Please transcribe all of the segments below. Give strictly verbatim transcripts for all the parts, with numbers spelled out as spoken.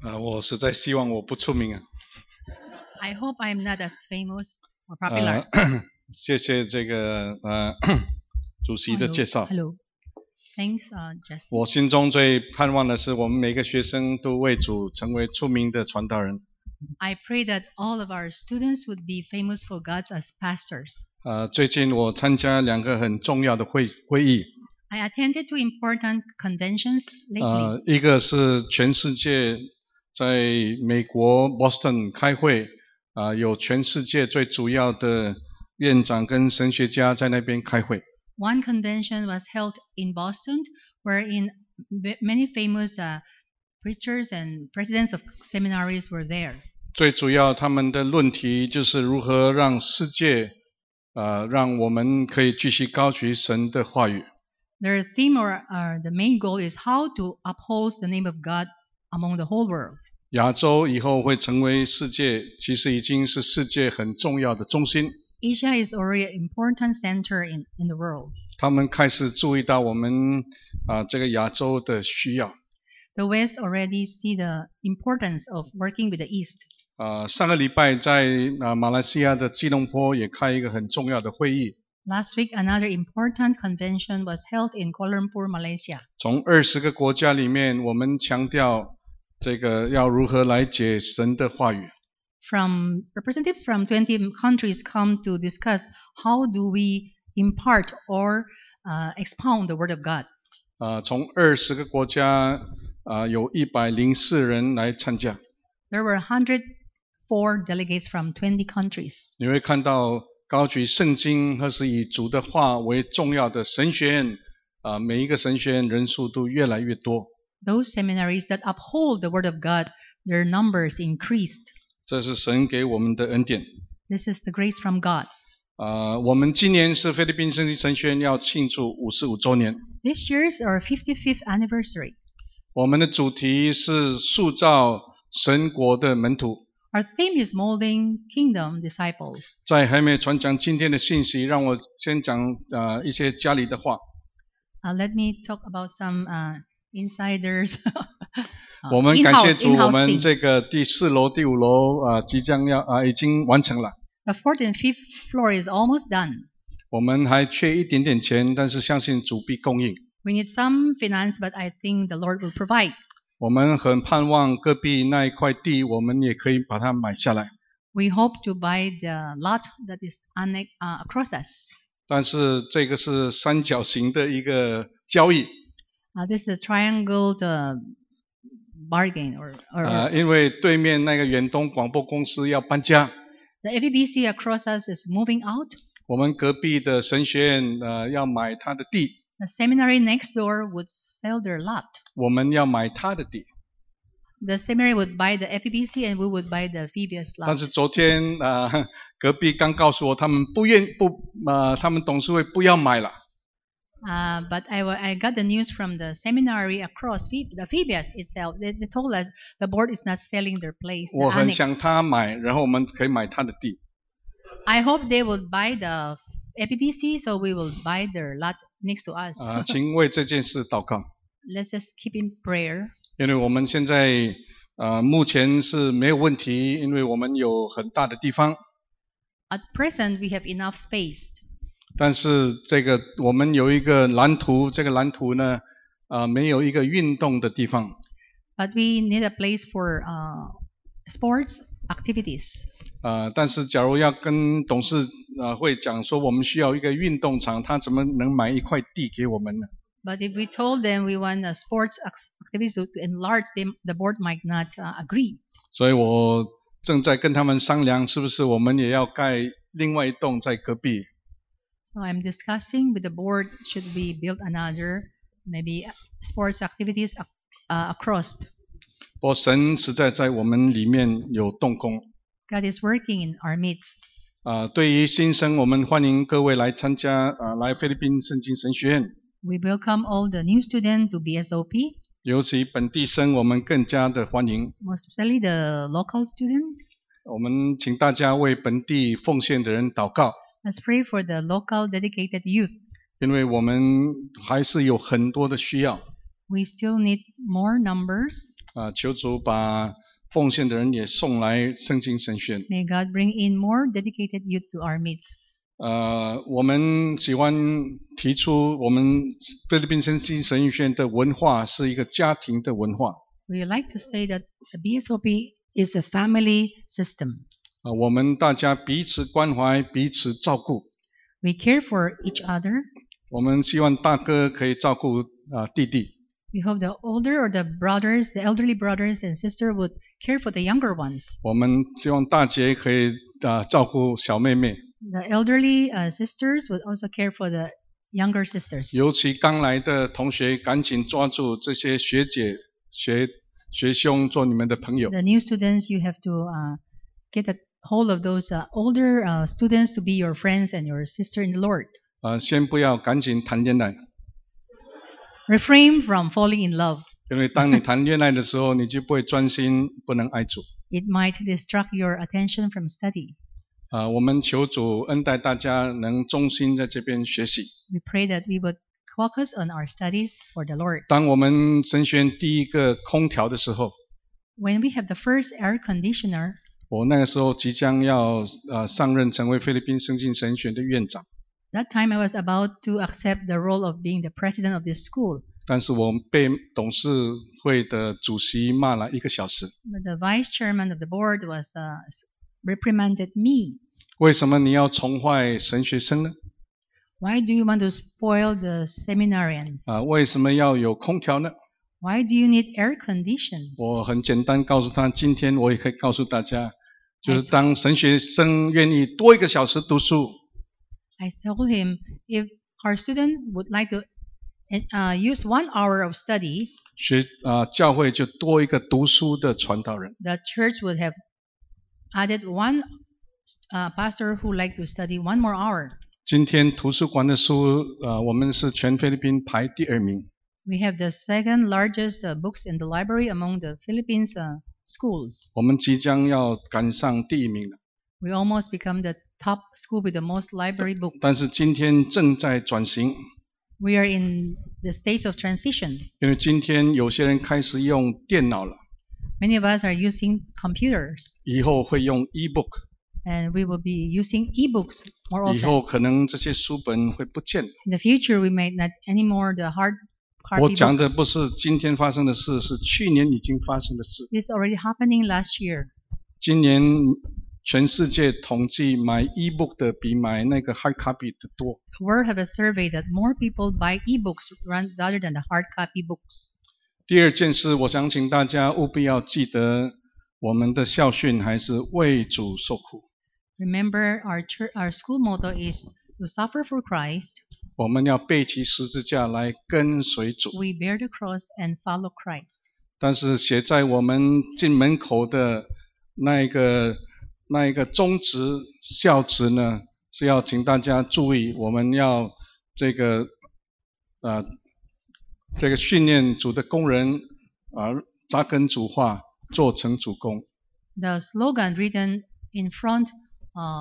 呃，我实在希望我不出名啊。 I hope I am not as famous or popular. 呃，谢谢这个呃主席的介绍。 Hello. Thanks, uh, Justin. 我心中最盼望的是，我们每个学生都为主成为出名的传道人。 I pray that all of our students would be famous for God as pastors. 呃，最近我参加两个很重要的会会议。 I attended two important conventions 呃， lately. 一个是全世界在美国 Boston 开会，啊、有全世界最主要的院长跟神学家在那边开会。 One convention was held in Boston, wherein v- many famous uh, preachers and presidents of seminaries were there. 最主要他们的论题就是如何让世界，呃，让我们可以继续高举神的话语。 Their theme or uh, the main goal is how to uphold the name of God among the whole world. 亚洲以后会成为世界，其实已经是世界很重要的中心。 Asia is already an important center in, in the world. 他们开始注意到我们啊、这个亚洲的需要。 The West already see the importance of working with the East. 啊、上个礼拜在啊、马来西亚的吉隆坡也开一个很重要的会议。 Last week, another important convention was held in Kuala Lumpur, Malaysia. 从二十个国家里面，我们强调这个要如何来解神的话语。 From representatives from twenty countries come to discuss how do we impart or uh, expound the Word of God. 啊、从二十个国家啊、有一百零四人来参加。 There were one hundred four delegates from twenty countries. 你会看到高举圣经或是以主的话为重要的神学院，啊、每一个神学院人数都越来越多。 Those seminaries that uphold the Word of God, their numbers increased. 这是神给我们的恩典。 This is the grace from God. 啊、我们今年是菲律宾圣经神学院要庆祝五十五周年。 This year is our fifty-fifth anniversary. 我们的主题是塑造神国的门徒。 Our theme is molding kingdom disciples. 在还没有传讲今天的信息，让我先讲啊、一些家里的话。 Uh, let me talk about some uh, insiders. uh, 我们感谢 in-house- 主，我 in-house 们 thing. 这个第四楼、第五楼啊、即将要啊、已经完成了。 The fourth and fifth floor is almost done. 我们还缺一点点钱，但是相信主必供应。 We need some finance, but I think the Lord will provide. 我们很盼望隔壁那一块地，我们也可以把它买下来。 We hope to buy the lot that is annex, uh, across us. 但是这个是三角形的一个交易， Uh, this is a triangle uh, bargain, or, or 啊、因为对面那个远东广播公司要搬家， the F E B C across us is moving out. 我们隔壁的神学院呃要买他的地， The seminary next door would sell their lot. 我们要买他的地。 The seminary would buy the F E B C and we would buy the Phoebus 但 lot. 是昨天啊、呃隔壁刚告诉我，他们不愿不呃，他们董事会不要买了。 Uh, but I, wa- I got the news from the seminary across Phoe- the Phoebus itself. They, they told us the board is not selling their place. The 我很 annex. 想他买，然后我们可以买他的地。 I hope they will buy the F E B C, so we will buy their lot next to us. 啊、请为这件事祷告， Let's just keep in prayer. 因为我们现在呃目前是没有问题，因为我们有很大的地方。 At present, we have enough space. 但是这个我们有一个蓝图，这个蓝图呢，啊、没有一个运动的地方。 But we need a place for uh, sports activities. 啊、但是假如要跟董事呃会讲说，我们需要一个运动场，他怎么能买一块地给我们呢？ But if we told them we want a sports ac- activities to to enlarge them, the board might not uh, agree. 所以我正在跟他们商量，是不是我们也要盖另外一栋在隔壁。 So I'm discussing with the board, should we build another, maybe uh, sports activities ac- uh, across. 不过神实在在我们里面有动工。 God is working in our midst. 啊、对于新生，我们欢迎各位来参加啊、来菲律宾圣经神学院。 We welcome all the new students to B S O P, 尤其本地生，我们更加的欢迎。 most especially the local students. 我们请大家为本地奉献的人祷告， Let's pray for the local dedicated youth. 因为我们还是有很多的需要。 We still need more numbers. 啊，求主把奉献的人也送来圣经神学。 May God bring in more dedicated youth to our midst. 呃，我们喜欢提出我们菲律宾圣经神学的文化是一个家庭的文化。 We like to say that the B S O P is a family system. 啊，我们大家彼此关怀，彼此照顾。 We care for each other. 我们希望大哥可以照顾啊弟弟， We hope the older or the brothers, the elderly brothers and sisters would care for the younger ones. 我们希望大姐可以啊照顾小妹妹。 The elderly uh, sisters would also care for the younger sisters. 尤其刚来的同学，赶紧抓住这些学姐、学学兄做你们的朋友。 The new students, you have to uh, get a hold of those uh, older uh, students to be your friends and your sister in the Lord. 啊，先不要赶紧谈恋爱， Refrain from falling in love. 因为当你谈恋爱的时候，你就不会专心，不能爱主。 It might distract your attention from study. 啊，我们求主恩待大家能忠心在这边学习。 We pray that we would focus on our studies for the Lord. 当我们神学院第一个空调的时候， When we have the first air conditioner, 我那个时候即将要呃上任成为菲律宾圣经神学院的院长， that time I was about to accept the role of being the president of this school. 但是我被董事会的主席骂了一个小时。 But the vice chairman of the board was uh, reprimanded me. 为什么你要宠坏神学生呢？ Why do you want to spoil the seminarians? 啊，为什么要有空调呢？ Why do you need air conditions? 我很简单告诉他，今天我也可以告诉大家，就是当神学生愿意多一个小时读书， I told him if our student would like to uh, use one hour of study, 学啊教会就多一个读书的传道人。 the church would have added one uh, pastor who like to study one more hour. 今天图书馆的书，呃，我们是全菲律宾排第二名。 We have the second largest uh, books in the library among the Philippines uh, schools. 我们即将要赶上第一名了， We almost become the top school with the most library books. 但是今天正在转型， We are in the stage of transition. 因为今天有些人开始用电脑了， Many of us are using computers, 以后会用 e-book， and we will be using e-books more 以 often. 后可能这些书本会不见了。 In the future, we may not anymore the hard 我 copy 讲的 books. 不是今天发生的事，是去年已经发生的事。 This is already happening last year. 今年全世界统计买 e-book 的比买那个 hard copy 的多。 The world have a survey that more people buy e-books run- rather than the hard copy books. 第二件事，我想请大家务必要记得，我们的校训还是为主受苦。 Remember, our church, our school motto is to suffer for Christ. 我们要背起十字架来跟随主。 We bear the cross and follow Christ. 但是写在我们进门口的那一个那一个宗旨孝旨呢，是要请大家注意，我们要这个呃这个训练主的工人啊，扎根主化，做成主工。 The slogan written in front uh,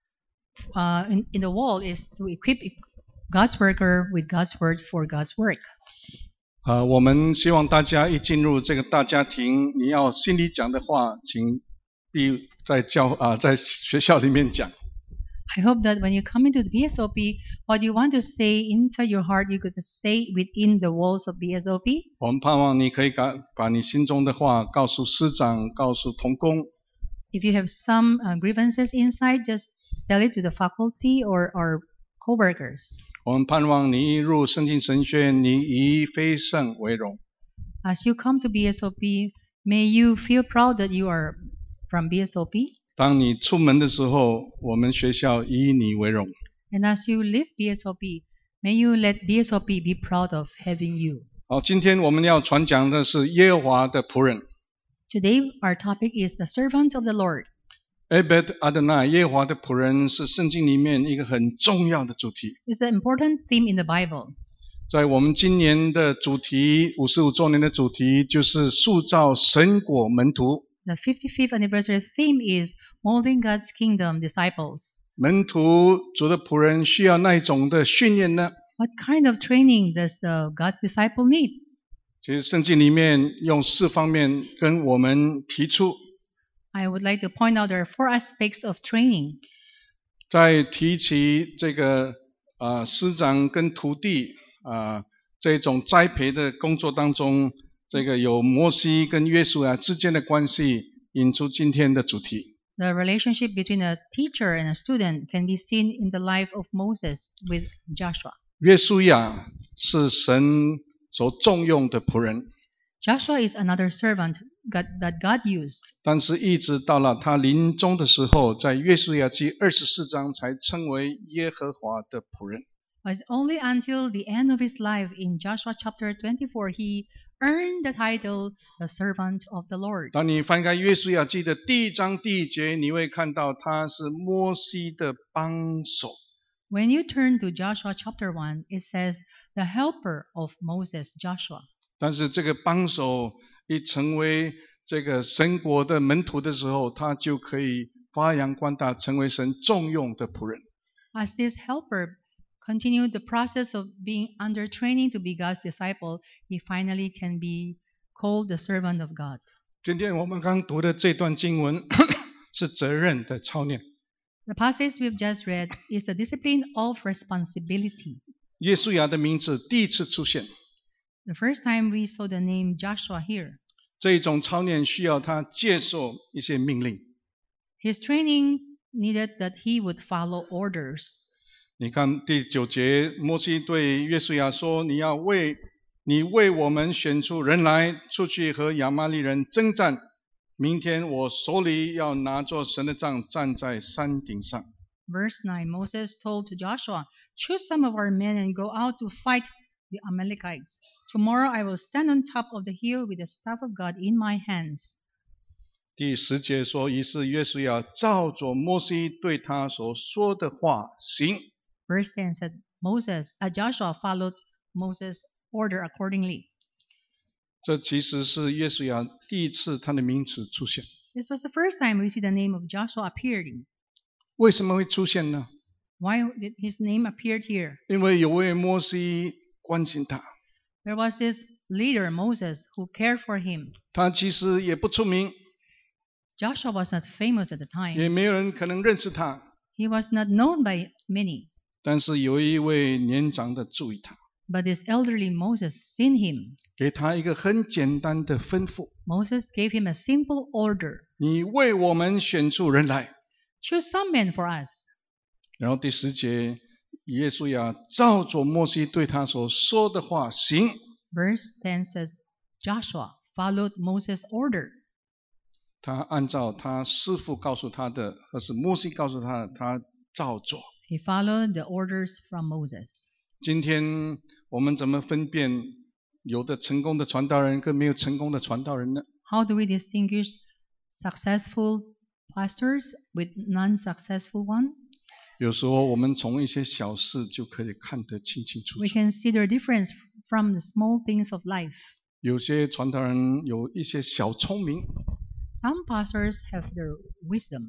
uh, in, in the wall is to equip God's worker with God's word for God's work. 啊，我们希望大家一进入这个大家庭，你要心里讲的话，请必在教啊在学校里面讲。 I hope that when you come into the B S O P, what you want to say inside your heart, you could just say within the walls of B S O P. 我们盼望你可以把把你心中的话告诉师长，告诉同工。 If you have some uh, grievances inside, just tell it to the faculty or, or co-workers. 我们盼望你一入圣经神学院，你以非圣为荣。 As you come to B S O P, may you feel proud that you are from B S O P. 当你出门的时候，我们学校以你为荣。 And as you leave B S O P, may you let B S O P be proud of having you. 好，今天我们要传讲的是耶和华的仆人。 Today, our topic is the servant of the Lord. Ebed Adonai， 耶和华的仆人是圣经里面一个很重要的主题。 It's an important theme in the Bible. 在我们今年的主题，五十五周年的主题就是塑造神国门徒。 The fifty-fifth anniversary theme is molding God's kingdom disciples. 门徒主的仆人需要那一种的训练呢？ What kind of training does the God's disciple need? 其实圣经里面用四方面跟我们提出， I would like to point out there are four aspects of training. 在提起这个呃师长跟徒弟啊、呃、这种栽培的工作当中，这个有摩西跟约书亚之间的关系，引出今天的主题。 The relationship between a teacher and a student can be seen in the life of Moses with Joshua. 约书亚是神所重用的仆人， Joshua is another servant God, that God used. 但是一直到了他临终的时候，在约书亚记二十四章才称为耶和华的仆人。 But only until the end of his life in Joshua chapter twenty-four, he earned the title the servant of the Lord. 当你翻开约书亚记的第一章第一节，你会看到他是摩西的帮手。 When you turn to Joshua chapter one, it says the helper of Moses, Joshua. 但是这个帮手一成为这个神国的门徒的时候，他就可以发扬光大，成为神重用的仆人。 As this helper continued the process of being under training to be God's disciple, he finally can be called the servant of God. 今天我们刚读的这段经文是责任的操练。 The passage we've just read is the discipline of responsibility. 约书亚的名字第一次出现， The first time we saw the name Joshua here, 这一种操练需要他接受一些命令。 his training needed that he would follow orders. 你看第九节，摩西对约书亚说：“你要为你为我们选出人来，出去和亚玛力人征战。明天我手里要拿着神的杖，站在山顶上。” Verse nine, Moses told to Joshua, "Choose some of our men and go out to fight the Amalekites. Tomorrow I will stand on top of the hill with the staff of God in my hands." 第十节说：“于是约书亚照着摩西对他所说的话行。” Verse ten said, Moses, uh, Joshua followed Moses' order accordingly. 这其实是约书亚第一次他的名字出现。 This was the first time we see the name of Joshua appearing. 为什么会出现呢？ Why did his name appeared here? 因为有位摩西关心他， There was this leader, Moses, who cared for him. 他其实也不出名， Joshua was not famous at the time. 也没有人可能认识他， He was not known by many. 但是有一位年长的注意他， But this elderly Moses seen him. 给他一个很简单的吩咐： Moses gave him a simple order. 你为我们选出人来。 Choose some men for us. 然后第十节，耶稣亚照着摩西对他所说的话行。 Verse ten says, Joshua followed Moses' order. 他按照他师父告诉他的，或是摩西告诉他的，他照做。 He followed the orders from Moses. 今天我们怎么分辨有的成功的传道人跟没有成功的传道人呢？ How do we distinguish successful pastors with non-successful one? 有时候我们从一些小事就可以看得清清楚 We 楚。 can see the difference from the small things of life. 有些传道人有一些小聪明， Some pastors have their wisdom.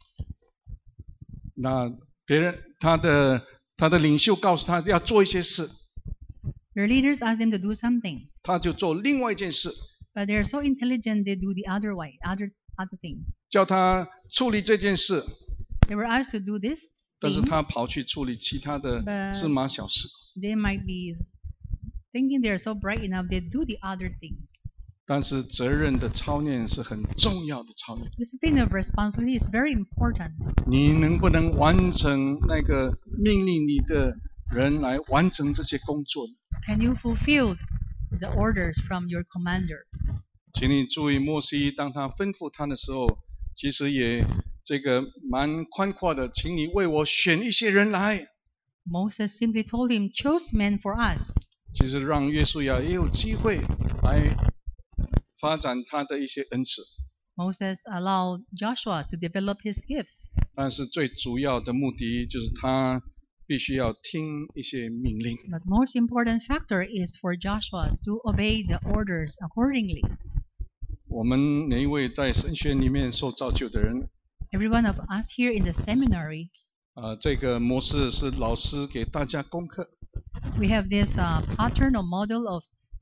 那别人他的他的领袖告诉他要做一些事， Their leaders ask them to do something, 他就做另外一件事， but they're so intelligent they do the other way, other other thing. 叫他处理这件事， They were asked to do this 但是 thing. 他跑去处理其他的 But- 芝麻小事。 They might be thinking they're so bright enough they do the other things. 但是责任的操练是很重要的操练。 Discipline of responsibility is very important. 你能不能完成那个命令你的人来完成这些工作呢？ Can you fulfill the orders from your commander? 请你注意，摩西当他吩咐他的时候，其实也这个蛮宽阔的，请你为我选一些人来。 Moses simply told him, "Choose men for us." 其实让约书亚也有机会来发展他的一些恩赐， Moses allowed Joshua to develop his gifts. 但是最主要的目的就是他必须要听一些命令。 But most important factor is for Joshua to obey the orders accordingly. 我们每一位在神学里面受造就的人， Every one of us here in the seminary, 呃，这个模式是老师给大家功课， we have this uh, pattern or model of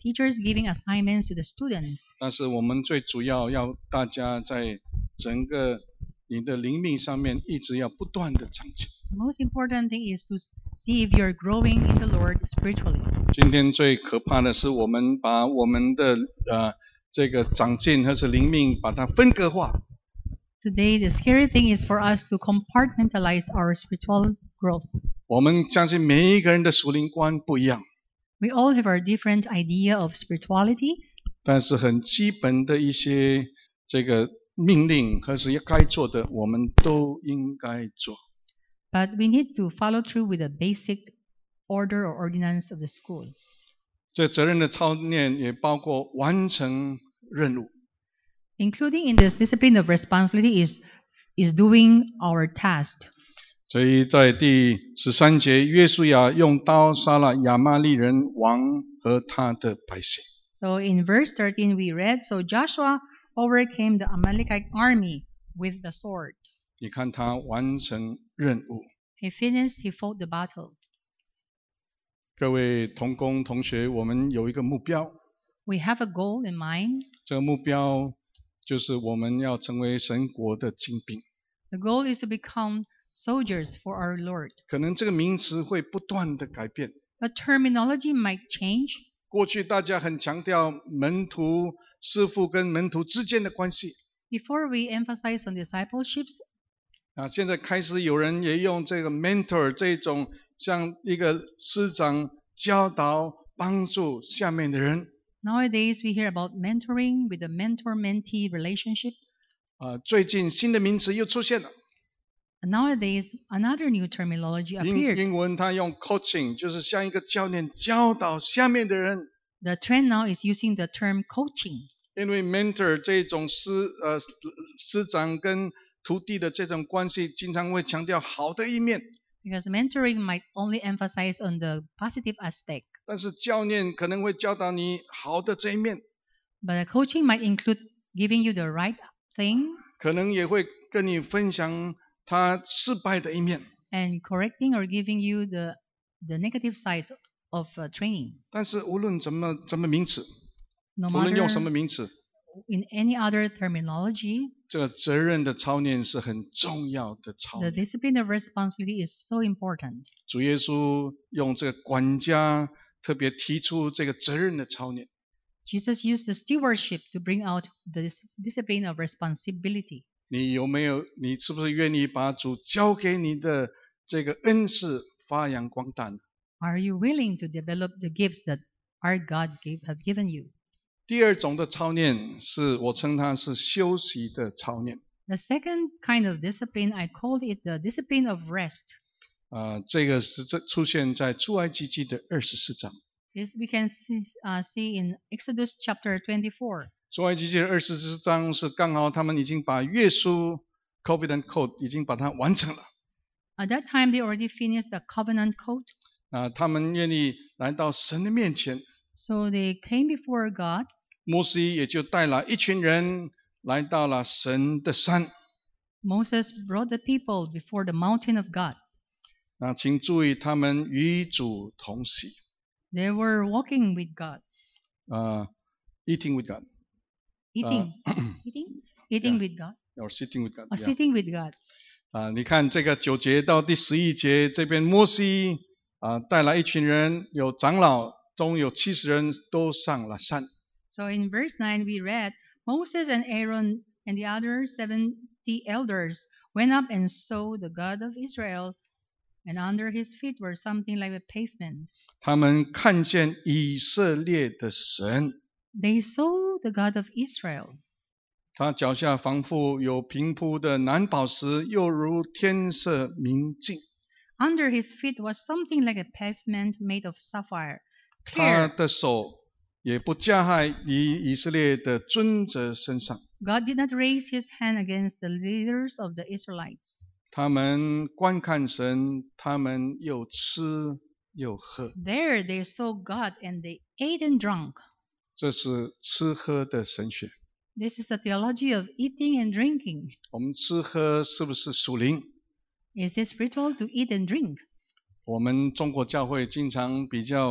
teachers giving assignments to the students. 但是我们最主要要大家在整个你的灵命上面一直要不断的长进。 The most important thing is to see if you're growing in the Lord spiritually. 今天最可怕的是我们把我们的呃这个长进或是灵命把它分割化。 Today, the scary thing is for us to compartmentalize our spiritual growth. 我们相信每一个人的属灵观不一样， We all have our different idea of spirituality, 但是很基本的一些这个命令或是该做的，我们都应该做。 but we need to follow through with the basic order or ordinance of the school. 这责任的操练也包括完成任务。 Including in this discipline of responsibility is, is doing our task. 所以在第十三节，约书亚用刀杀了亚玛利人王和他的百姓。 So in verse thirteen we read, So Joshua overcame the Amalekite army with the sword. 你看他完成任务。 He finished, he fought the battle. 各位同工同学，我们有一个目标， We have a goal in mind. 这个目标就是我们要成为神国的精兵。 The goal is to become soldiers for our Lord. 可能这个名词会不断的改变。 The terminology might change. 过去大家很强调门徒、师傅跟门徒之间的关系， Before we emphasize on discipleships, 啊，现在开始有人也用这个 mentor 这种像一个师长教导帮助下面的人。 nowadays we hear about mentoring with the mentor-mentee relationship. 啊，最近新的名词又出现了， And nowadays, another new terminology 英 appeared. 英文他用 coaching， 就是像一个教练教导下面的人。 The trend now is using the term coaching. 因为 mentor 这种师呃师长跟徒弟的这种关系，经常会强调好的一面， Because mentoring might only emphasize on the positive aspect, 但是教练可能会教导你好的这一面， but the coaching might include giving you the right thing 可能也会跟你分享他失败的一面。 and correcting or giving you the, the negative sides of uh, training. 但是无论怎么怎么名词， No 无论用什 matter 么名词， in any other terminology, 这个责任的操练是很重要的操 the 练。 discipline of responsibility is so important. 主耶稣用这个管家特别提出这个责任的操练。 Jesus used the stewardship to bring out the dis- discipline of responsibility. 你有没有？你是不是愿意把主交给你的这个恩赐发扬光大呢？ Are you willing to develop the gifts that our God gave, have given you? 第二种的操练是我称它是休息的操练。 The second kind of discipline, I call it the discipline of rest. 啊、这个是这出现在出埃及记的二十四章。 This we can see, uh, see in Exodus chapter twenty-four. 出埃及记的二十四章是刚好他们已经把约书 Covenant Code 已经把它完成了。 At that time, they already finished the covenant code. 啊、他们愿意来到神的面前， So they came before God. 摩西也就带了一群人来到了神的山。 Moses brought the people before the mountain of God. 啊，请注意，他们与主同喜。 They were walking with God, 啊、eating with God eating, eating, eating with God, or sitting with God or yeah. sitting with God. 啊，你看这个九节到第十一节，这边摩西啊带来一群人，有长老，中有七十人都上了山。 So in verse nine, we read, Moses and Aaron and the other seventy elders went up and saw the God of Israel, and under his feet were something like a pavement. 他们看见以色列的神， They saw the God of Israel. 他脚下仿佛有平铺的蓝宝石，又如天色明净。 Under his feet was something like a pavement made of sapphire, 他 clear. 的手也不加害于以色列的尊者身上。 God did not raise his hand against the leaders of the Israelites. 他们观看神，他们又吃又喝。 There they saw God and they ate and drank. 这是吃喝的神学。 This is the theology of eating and drinking. 我们吃喝是不是属灵？ Is it spiritual to eat and drink? 我们中国教会经常比较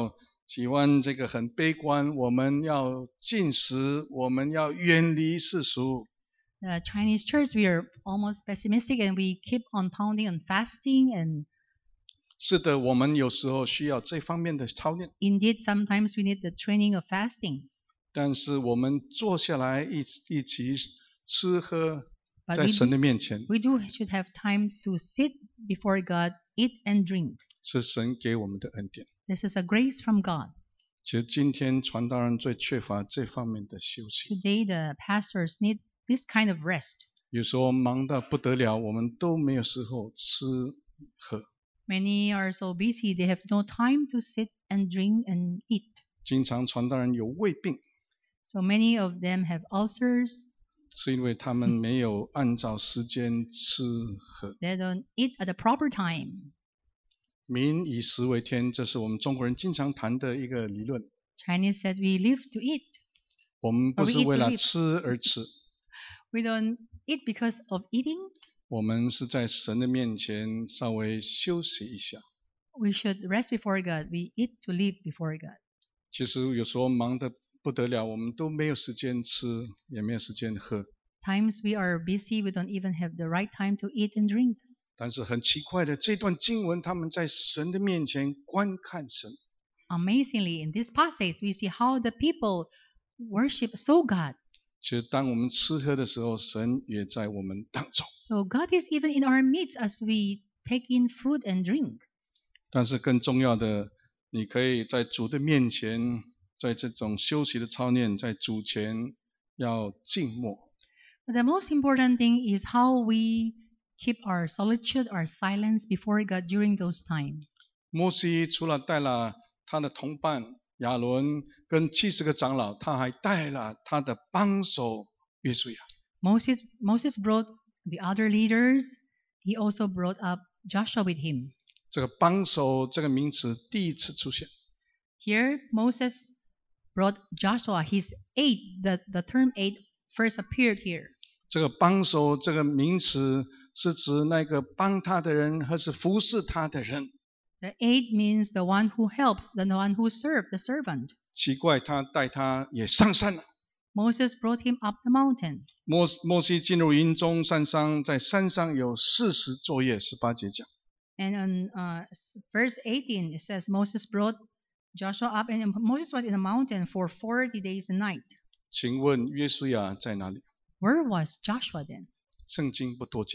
喜欢这个很悲观，我们要禁食，我们要远离世俗。 The Chinese church, we are almost pessimistic and we keep on pounding on fasting. And 是的，我们有时候需要这方面的操练。 indeed, sometimes we need the training of fasting. 但是我们坐下来一一起吃喝， But 在 we 神 do, 的面前， we do should have time to sit before God, eat and drink. 是神给我们的恩典。 This is a grace from God. 其实今天传道人最缺乏这方面的休息。 Today, the pastors need this kind of rest. 有时候忙得不得了，我们都没有时候吃喝。 Many are so busy, they have no time to sit and drink and eat. 经常传道人有胃病， So many of them have ulcers. 是因为他们没有按照时间吃喝。 They don't eat at the proper time. 民以食为天，这是我们中国人经常谈的一个理论。 Chinese said we live to eat. 我们不是为了吃而吃， We don't eat because of eating. 我们是在神的面前稍微休息一下。 We should rest before God. We eat to live before God. 其实有时候忙得不得了，我们都没有时间吃，也没有时间喝。 Times we are busy, we don't even have the right time to eat and drink. 但是很奇怪的，这段经文他们在神的面前观看神。 Amazingly, in this passage, we see how the people worship so God. 其实当我们吃喝的时候，神也在我们当中。 So God is even in our midst as we take in food and drink. 但是更重要的，你可以在主的面前，在这种休息的操练，在主前要静默。 But the most important thing is how we keep our solitude, our silence before God during those times. 摩西除了带了他的同伴亚伦跟七十个长老，他还带了他的帮手约书亚。 Moses, Moses brought the other leaders. He also brought up Joshua with him. 这个帮手这个名词第一次出现， Here, Moses brought Joshua, his aide. The, the term aide first appeared here. 这个帮手这个名词是指那个帮他的人，还是服侍他的人？ The aide means the one who helps, the one who serves, the servant. 奇怪，他带他也上山了。 Moses brought him up the mountain. 摩摩西进入营中山上，在山上有四十昼夜，十八节讲。 And on uh, verse eighteen, it says Moses brought Joshua up, and Moses was in the mountain for forty days and night. 请问约书亚在哪里？ Where was Joshua then? 圣经不多讲，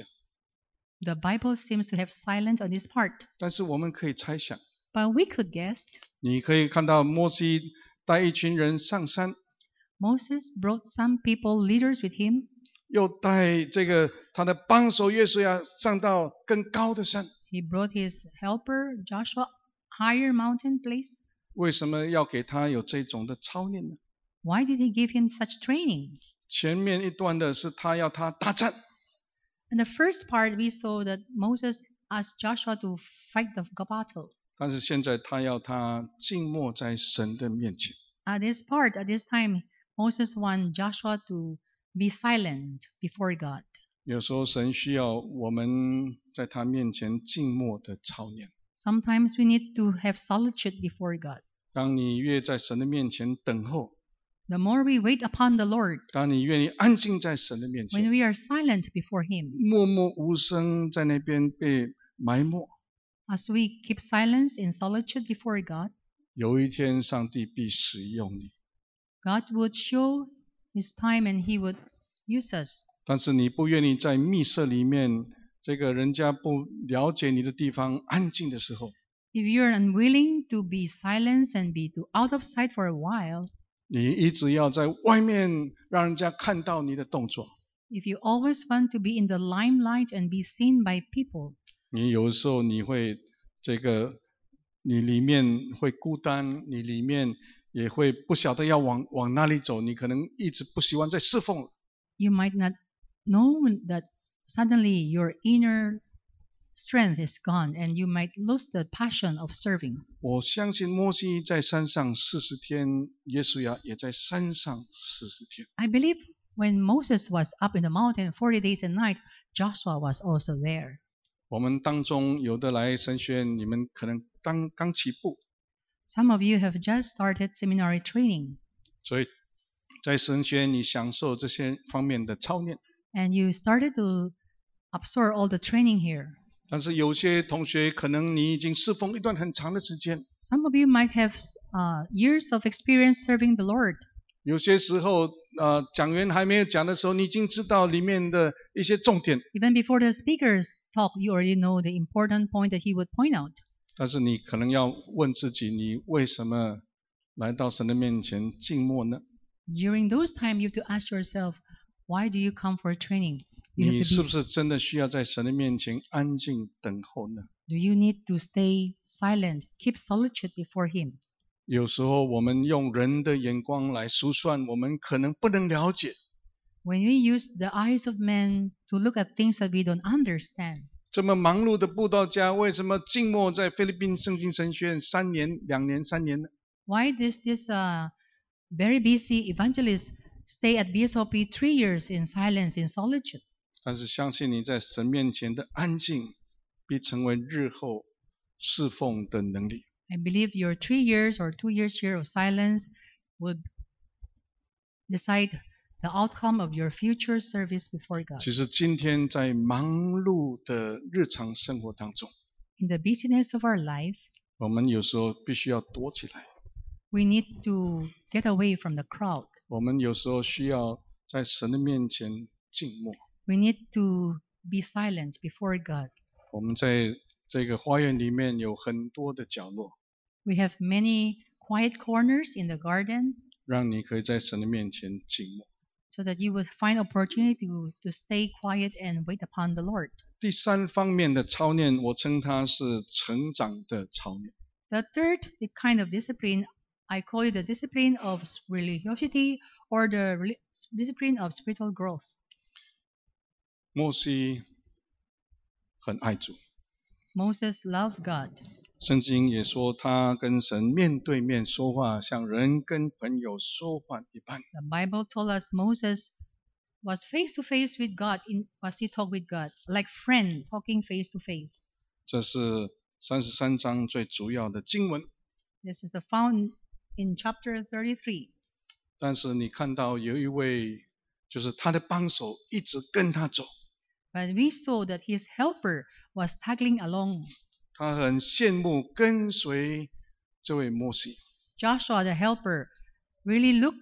The Bible seems to have silence on this part, 但是我们可以猜想。 but we could guess. 你可以看到摩西带一群人上山， Moses brought some people, leaders with him. 又带这个他的帮手约书亚上到更高的山。 He brought his helper Joshua higher mountain place. 为什么要给他有这种的操练呢？ Why did he give him such training? 前面一段的是他要他大战， In the first part, we saw that Moses asked Joshua to fight the battle. 但是现在他要他静默在神的面前。 At this part, at this time, Moses want Joshua to be silent before God. 有时候神需要我们在他面前静默的操练。 Sometimes we need to have solitude before God. 当你越在神的面前等候， The more we wait upon the Lord, 当你愿意安静在神的面 when 前， we are silent before Him, 默默无声在那边被埋没， as we keep silence in solitude before God, 有一天上帝必使用你。 God would show His time and He would use us. 但是你不愿意在密室里面，这个人家不了解你的地方安静的时候， If you're unwilling to be silent and be to out of sight for a while, 你一直要在外面让人家看到你的动作， if you always want to be in the limelight and be seen by people, 你有时候你会这个，你里面会孤单，你里面也会不晓得要往往哪里走，你可能一直不喜欢再侍奉了。 you might not know that suddenly your inner strength is gone and you might lose the passion of serving. 我相信摩西在山上四十天，耶稣亚也在山上四十天。 I believe when Moses was up in the mountain forty days and night, Joshua was also there. 我们当中有的来神学院，你们可能刚刚起步， Some of you have just started seminary training, 所以在神学院你享受这些方面的操练。 and you started to absorb all the training here. 但是有些同学可能你已经侍奉一段很长的时间， Some of you might have uh, years of experience serving the Lord. 有些时候呃讲员还没有讲的时候，你已经知道里面的一些重点， Even before the speakers talk, you already know the important point that he would point out. 但是你可能要问自己，你为什么来到神的面前静默呢？ During those times, you have to ask yourself, why do you come for training? You 你 have 是 to 不 be, 是真的需要在神的面前安静等候呢？ do you need to stay silent, keep solitude before him? 有时候我们用人的眼光来数算，我们可能不能了解。 When we use the eyes of men to look at things that we don't understand, 这么忙碌的布道家，为什么静默在菲律宾圣经神学院三年、两年、三年呢？ why does this uh, very busy evangelist stay at B S O P three years in silence, in solitude? 但是相信你在神面前的安静，必成为日后侍奉的能力。 I believe your three years or two years here of silence would decide the outcome of your future service before God. 其实今天在忙碌的日常生活当中， In the busyness of our life, 我们有时候必须要躲起来， we need to get away from the crowd. 我们有时候需要在神的面前静默。 We need to be silent before God. 我们在这个花园里面有很多的角落， We have many quiet corners in the garden 让你可以在神的面前静默。 so that you would find opportunity to, to stay quiet and wait upon the Lord. 第三方面的操练，我称它是成长的操练。 The third the kind of discipline, I call it the discipline of religiosity or the reli- discipline of spiritual growth. 摩西很爱主， Moses loved God. 圣经也说他跟神面对面说话，像人跟朋友说话一般。 The Bible told us Moses was face to face with God in as he talked with God, like friend talking face to face. 这是三十三章最主要的经文。 This is the found in chapter thirty-three. 但是你看到有一位，就是他的帮手一直跟他走， But we saw that his helper was tagging along. 他很羡慕跟随这位摩西。 Joshua, the helper, really looked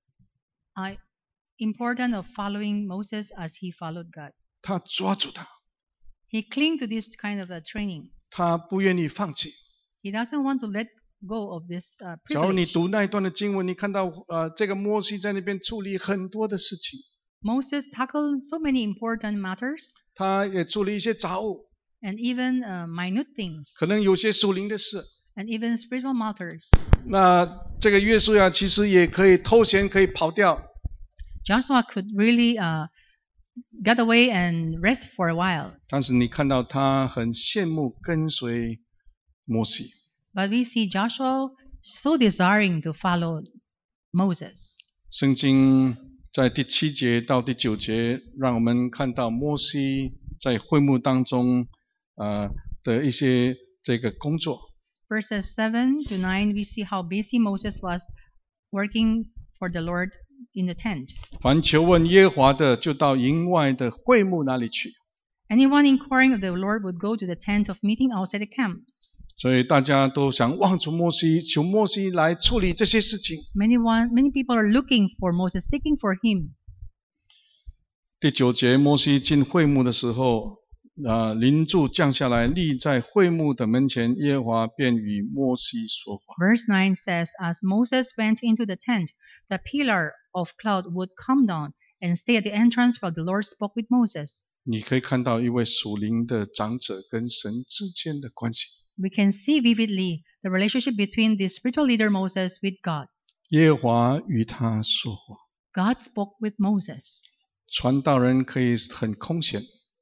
uh, important of following Moses as he followed God. 他抓住他， He clung to this kind of a training. 他不愿意放弃。 He doesn't want to let go of this uh, 假如你 privilege. 读那一段的经文，你看到呃，这个摩西在那边处理很多的事情， Moses tackled so many important matters 他也处理一些杂物， and even uh, minute things 可能有些属灵的事。 and even spiritual matters. 那这个约书亚其实也可以偷闲，可以跑掉， Joshua could really uh, get away and rest for a while. 但是你看到他很羡慕跟随摩西。 But we see Joshua so desiring to follow Moses. 圣经在第七节到第九节，让我们看到摩西在会幕当中呃的一些这个工作。 Verses seven to nine, we see how busy Moses was working for the Lord in the tent. 凡求问耶和华的，就到营外的会幕那里去。 Anyone inquiring of the Lord would go to the tent of meeting outside the camp. 所以大家都想望着摩西，求摩西来处理这些事情。 Many one, many people are looking for Moses, seeking for him. 第九节，摩西进会幕的时候，呃，灵柱降下来，立在会幕的门前，耶和华便与摩西说话。 Verse nine says, As Moses went into the tent, the pillar of cloud would come down and stay at the entrance while the Lord spoke with Moses. 你可以看到一位属灵的长者跟神之间的关系。 We can see vividly the relationship between the spiritual leader Moses with God. 耶和华与他说话。 God spoke with Moses. 传道人可以很空闲，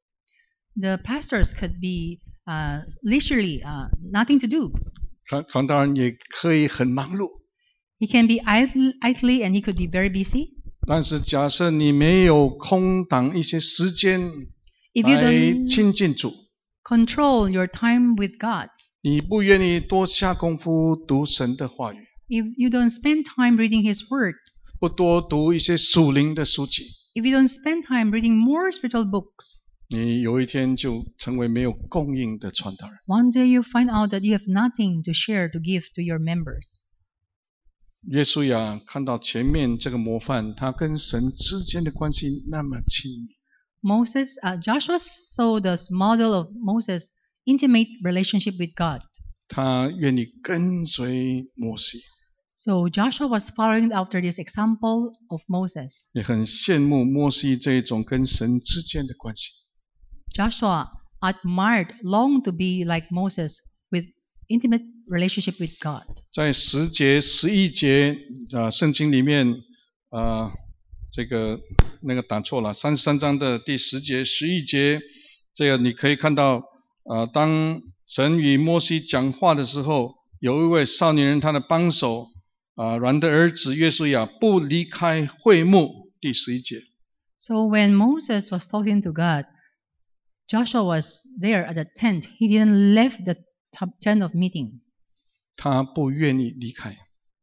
The pastors could be uh, leisurely, uh, nothing to do. 传传道人也可以很忙碌。 He can be idle, idly and he could be very busy. 但是假设你没有空档一些时间 If you 来 don't 亲近主， control your time with God, 你不愿意多下功夫读神的话语， if you don't spend time reading His Word, 不多读一些属灵的书籍， if you don't spend time reading more spiritual books, 你有一天就成为没有供应的传道人。 one day you find out that you have nothing to share, to give to your members. 约书亚看到前面这个模范，他跟神之间的关系那么亲密， Moses, uh, Joshua saw this model of Moses' intimate relationship with God. 他愿意跟随摩西， So Joshua was following after this example of Moses. 也很羡慕摩西这一种跟神之间的关系。 Joshua admired, longed to be like Moses with intimate relationship with God. 在十节、十一节啊，圣经里面啊，这个那个打错了，三十三章的第十节、十一节，这个你可以看到啊，当神与摩西讲话的时候，有一位少年人，他的帮手啊，阮的儿子约书亚不离开会幕，第十一节。 So when Moses was talking to God, Joshua was there at the tent. He didn't leave the tent of meeting. 他不愿意离开。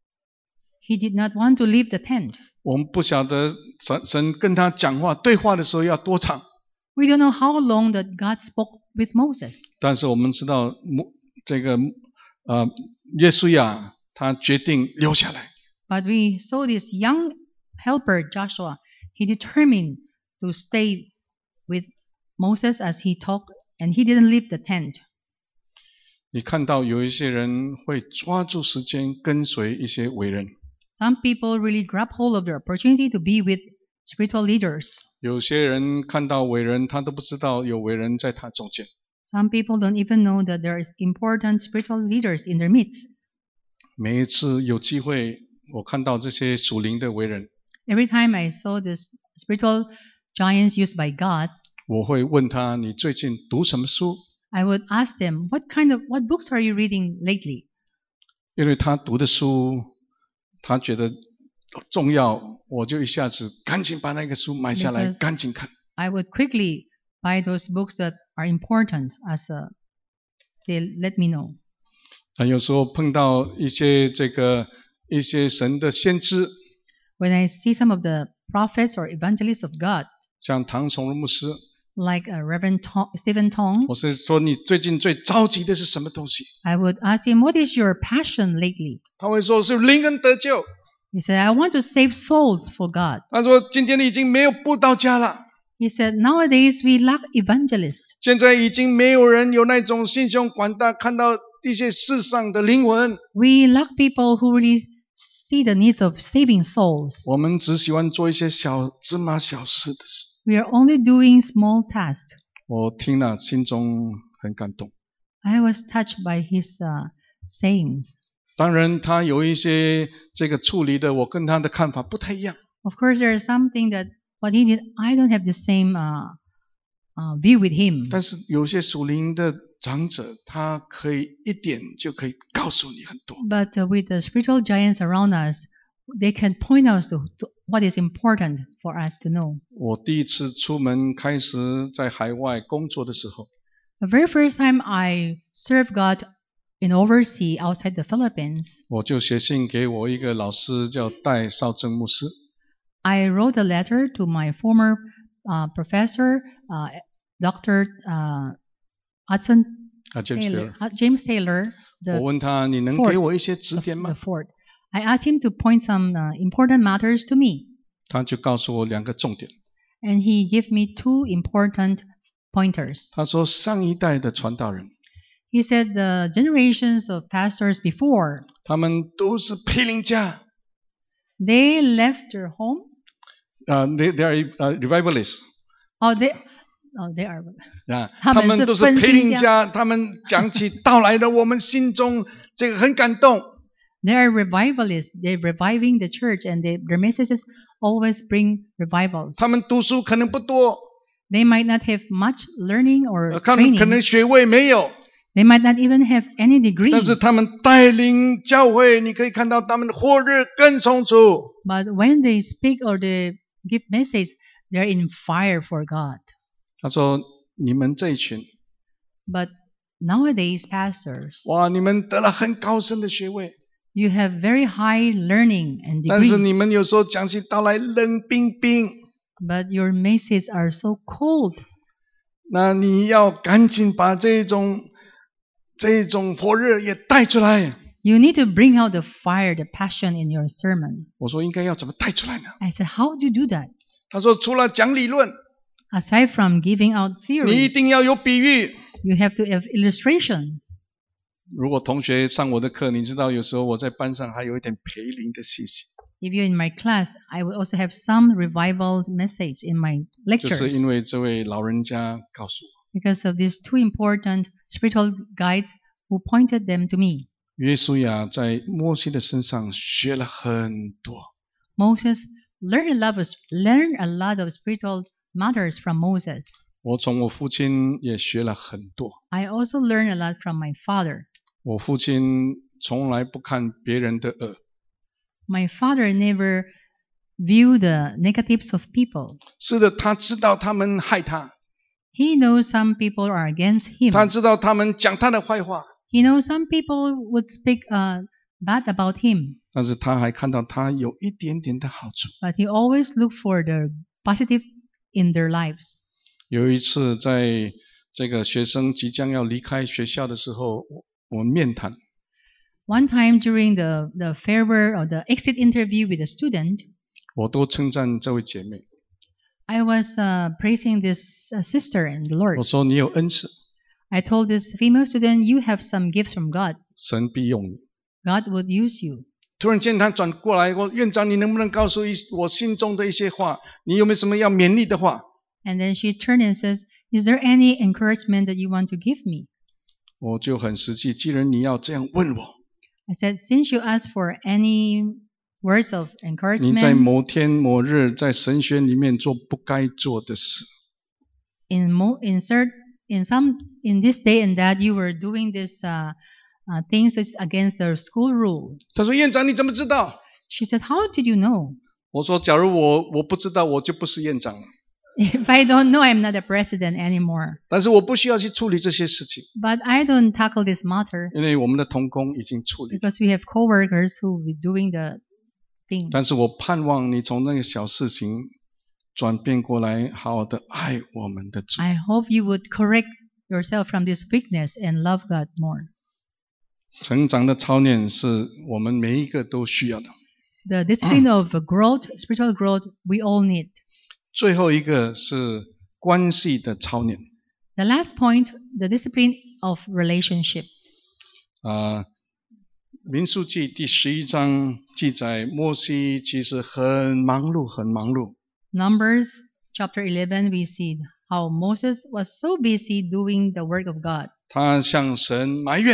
He did not want to leave the tent. 我们不晓得神神跟他讲话对话的时候要多长， We don't know how long that God spoke with Moses. 但是我们知道摩这个呃约书亚他决定留下来。 But we saw this young helper, Joshua. He determined to stay with Moses as he talked, and he didn't leave the tent. 你看到有一些人会抓住时间跟随一些伟人， Some people really grab hold of the opportunity to be with spiritual leaders. 有些人看到伟人，他都不知道有伟人在他中间。 Some people don't even know that there is important spiritual leaders in their midst. 每一次有机会，我看到这些属灵的伟人， Every time I saw this spiritual giants used by God, 我会问他：你最近读什么书？ I would ask them, what kind of, what books are you reading lately? 因为他读的书，他觉得重要，我就一下子赶紧把那个书买下来， Because 赶紧看。 I would quickly buy those books that are important as a, they let me know. 啊，有时候碰到一些这个一些神的先知， When I see some of the prophets or evangelists of God, 像唐崇荣牧师， like uh, Reverend Tong, Stephen Tong, 我是说你最近最着急的是什么东西？ I would ask him, what is your passion lately? 他会说是灵恩得救。 He said, I want to save souls for God. 他说今天已经没有布道家了， He said, nowadays we lack evangelists. 现在已经没有人有那种心胸广大，看到一些世上的灵魂。 We lack people who really see the needs of saving souls. 我们只喜欢做一些小芝麻小事的事。 We are only doing small tasks. 我听了，心中很感动。 I was touched by his uh, sayings. 当然，他有一些这个处理的，我跟他的看法不太一样。 Of course, there is something that what he did, I don't have the same uh, uh, view with him. 但是有些属灵的长者，他可以一点就可以告诉你很多。 But uh, with the spiritual giants around us, they can point us to, to what is important for us to know. 我第一次出门开始在海外工作的时候， The very first time I served God in overseas outside the Philippines, 我就写信给我一个老师，叫戴少正牧师。 I wrote a letter to my former uh, professor, uh, Doctor Uh, Hudson 啊 ，James Taylor, Taylor， uh, James Taylor, 我 the 问他，你能给我一些指点 the 吗？ fort. I asked him to point some uh, important matters to me, 他就告诉我两个重点。 and he gave me two important pointers. 他说，上一代的传道人， He said the generations of pastors before, 他们都是批评家， they left their home. 啊、uh, ，they they are uh, revivalists。 Oh, they, oh, they are. 啊， 他们是他们都是分心培灵家家，他们讲起道来的，我们心中这个很感动。 They are revivalists. They're reviving the church, and they, their messages always bring revivals. 他们读书可能不多， They might not have much learning or 呃他们可 training. 能学位没有， They might not even have any degree. 但是他们带领教会，你可以看到他们的火热更充足。 But when they speak or they give message, they're in fire for God. 他说：“你们这一群， But nowadays pastors, 哇，你们得了很高深的学位， you have very high learning and 但是你们 degrees, 有时候讲起道来冷冰冰， but your messages are so cold. 那你要赶紧把这种这种火热也带出来。 You need to bring out the fire, the passion in your sermon. 我说应该要怎么带出来呢？ I said, how do you do that? 他说除了讲理论， Aside from giving out 你一 theories, 定要有比喻。 you have to have illustrations. 如果同学上我的课，你知道有时候我在班上还有一点培灵的信息， If you're in my class, I will also have some revival message in my 就是因 lectures 为这位老人家告诉我， because of these two important spiritual guides who pointed them to me. 约书亚在摩西的身上学了很多。 Moses learned a lot of, learned a lot of spiritual matters from Moses. 我从我父亲也学了很多。 I also learned a lot from my father. 我父亲从来不看别人的恶， My father never viewed the negatives of people. 是的，他知道他们害他， He knows some people are against him. 他知道他们讲他的坏话， He knows some people would speak uh, bad about him, 但是他还看到他有一点点的好处。 but he always looked for the positive in their lives. 有一次，在这个学生即将要离开学校的时候，我我们面谈， One time during the, the farewell or the exit interview with a student, 我都称赞这位姐妹， I was uh, praising this uh, sister in the 我 Lord. 说你有恩赐， I told this female student, you have some gifts from God. 神必用你。 God would use you. 突然间，他转过来，我院长，你能不能告诉一我心中的一些话？你有没有什么要勉励的话？ And then she turned and says, is there any encouragement that you want to give me? 我就很实际，既然你要这样问我， I said, since you asked for any words of 你在 encouragement, 某天某日在神学里面做不该做的事， in mo- insert in some in this day and that you were doing this uh, uh, things that's against the school rule. 他说院长你怎么知道？ She said, how did you know? 我说假如我我不知道，我就不是院长了。 If I don't know, I'm not a president anymore. 但是我不需要去处理这些事情， But I don't tackle this matter 因为我们的同工已经处理。 because we have co-workers who will be doing the thing. 但是我盼望你从那个小事情转变过来，好好的爱我们的主。 I hope you would correct yourself from this weakness and love God more. 成长的操练是我们每一个都需要的。 The discipline of growth, spiritual growth, we all need. 最后一个是关系的操练。 The last point, the discipline of relationship. 啊，民数记第十一章记载，摩西其实很忙碌，很忙碌。 Numbers chapter eleven, we see how Moses was so busy doing the work of God. 他向神埋怨，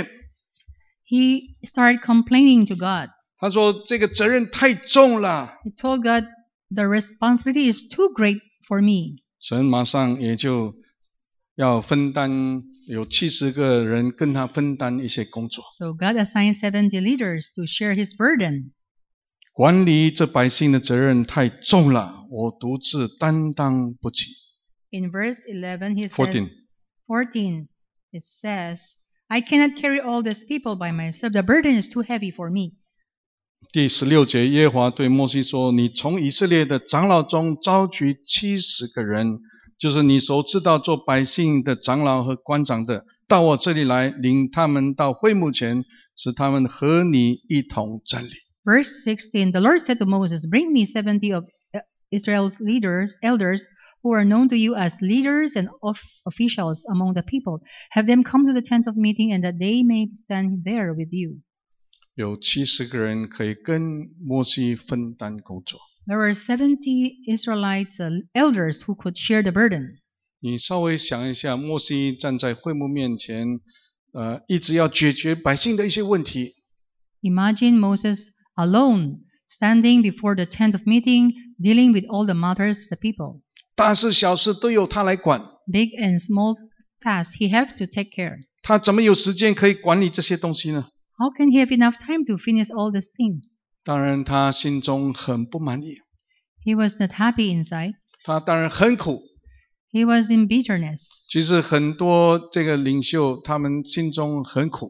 He started complaining to God. 他说这个责任太重了。 He told God, the responsibility is too great for me. 神马上也就要分担，有七十个人跟他分担一些工作， So God assigned seventy leaders to share his burden. 管理这百姓的责任太重了，我独自担当不起。 In verse eleven, he says, fourteen fourteen, it says, I cannot carry all these people by myself. The burden is too heavy for me. 第十六节，耶和华对摩西说：“你从以色列的长老中召取七十个人，就是你所知道做百姓的长老和官长的，到我这里来，领他们到会幕前，使他们和你一同站立。” Verse sixteen, the Lord said to Moses, bring me seventy of Israel's leaders, elders, who are known to you as leaders and of officials among the people. Have them come to the tent of meeting, and that they may stand there with you. 有七十个人可以跟摩西分担工作。 There were seventy Israelites, uh, elders, who could share the burden. 你稍微想一下，摩西站在会幕面前，呃，一直要解决百姓的一些问题。 Imagine Moses alone, standing before the tent of meeting, dealing with all the matters of the people. 大事小事都由他来管， Big and small tasks he have to take care. 他怎么有时间可以管理这些东西呢？ How can he have enough time to finish all this thing? 当然，他心中很不满意， He was not happy inside. 他当然很苦。 He was in bitterness. 其实很多这个领袖，他们心中很苦，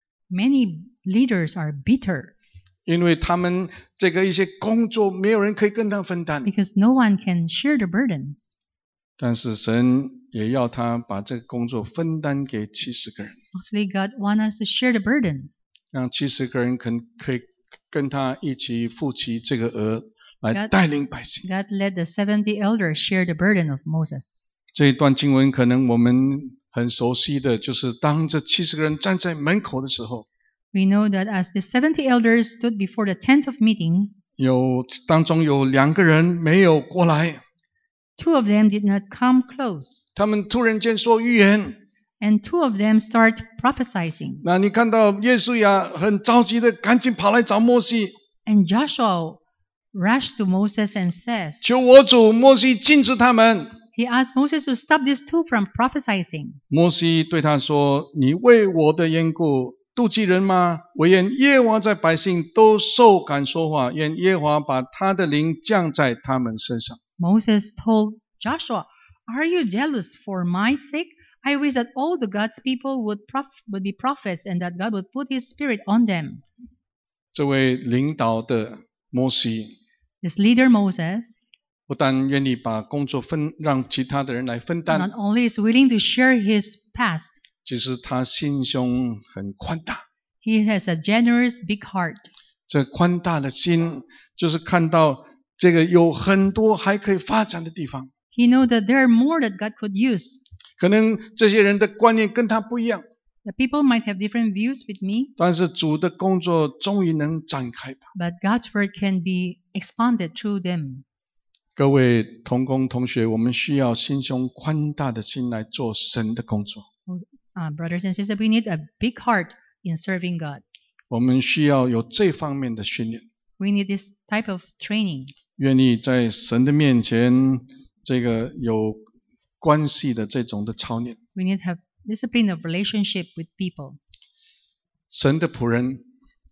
Many leaders are bitter 因为他们这个一些工作没有人可以跟他分担。 because no one can share the burdens. 但是神也要他把这个工作分担给七十个人， Actually, God wants us to share the burden. 让七十个人可可以跟他一起负起这个额，来 God- 带领百姓。 God let the seventy elders share the burden of Moses. 这一段经文可能我们很熟悉的，就是当这七十个人站在门口的时候， We know that as the seventy elders stood before the tent of meeting, 有当中有两个人没有过来， two of them did not come close, 他们突然间说预言。 and two of them start prophesying. 那你看到耶稣呀，很着急的赶紧跑来找摩西， And Joshua rushed to Moses and says, 求我主摩西禁止他们。 he asked Moses to stop these two from prophesying. 摩西对他说：“你为我的缘故妒忌人吗？我愿耶和华在百姓都受感说话，愿耶和华把他的灵降在他们身上。” Moses told Joshua, are you jealous for my sake? I wish that all the God's people would, prof- would be prophets and that God would put his spirit on them. 这位领导的摩西， This leader Moses 不但愿意把工作分让其他的人来分 not 担， only is willing to share his past, 其实他心胸很宽大。 he has a generous big heart. 这宽大的心，就是看到这个有很多还可以发展的地方。 He knew that there are more that God could use. 可能这些人的观念跟他不一样， The people might have different views with me, 但是主的工作终于能展开吧。 but God's word can be expanded through them. 各位同工同学，我们需要心胸宽大的心来做神的工作。 Uh, brothers and sisters, we need a big heart in serving God. 我们需要有这方面的训练， We need this type of training. 愿意在神的面前，这个有关系的这种的操练。 We need to have discipline of relationship with people. 神的仆人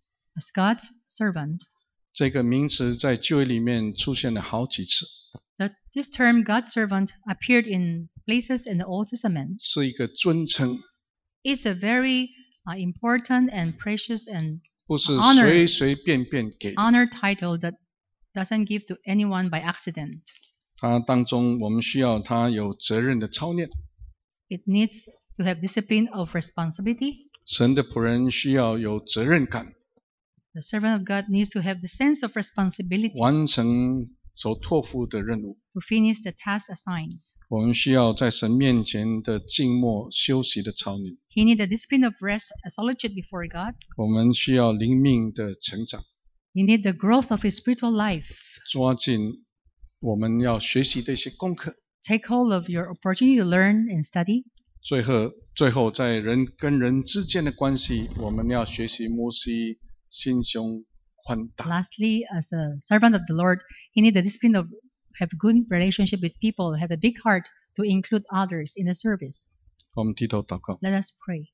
As God's servant, 这个名词在旧约里面出现了好几次， that this term God's servant appeared in places in the Old Testament. 是一个尊称， It's a very uh, important and precious and 不是 Honor 随随便便给的。 honor title that doesn't give to anyone by accident. 它当中我们需要他有责任的操练。 It needs to have discipline of responsibility. 神的仆人需要有责任感， The servant of God needs to have the sense of responsibility 完成所托付的任务。 to finish the task assigned. 我们需要在神面前的静默休息的操练。 He needs a discipline of rest, a solitude before God. 我们需要灵命的成长， We need the growth of his spiritual life. 抓紧我们要学习的一些功课。 Take hold of your opportunity to learn and study. 最后，最后在人跟人之间的关系，我们要学习摩西心胸宽大。 Lastly, as a servant of the Lord, he needs the discipline of have good relationship with people, have a big heart to include others in the service. 我们低头祷告。 Let us pray.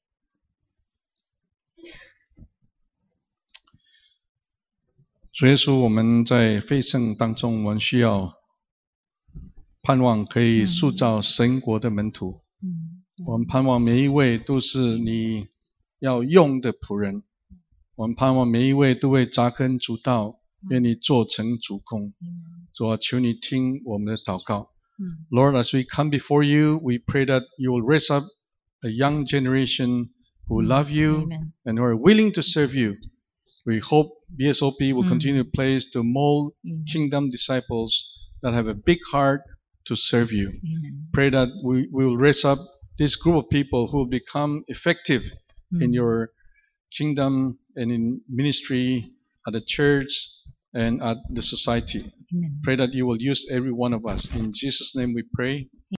主耶稣，我们在非圣当中，我们需要盼望可以塑造神国的门徒。 Mm. 我们盼望每一位都是你要用的仆人。我们盼望每一位都会扎根主道，愿你做成主公。 Amen. 主啊，求你听我们的祷告。 Mm. Lord, as we come before you, we pray that you will raise up a young generation who love you Amen. and who are willing to serve you. We hope B S O P will Mm. continue to place to mold Amen. kingdom disciples that have a big heart to serve you. Amen. Pray that we, we will raise up this group of people who will become effective in Mm. your kingdom and in ministry at the church and at the society. Amen. Pray that you will use every one of us. In Jesus' name we pray.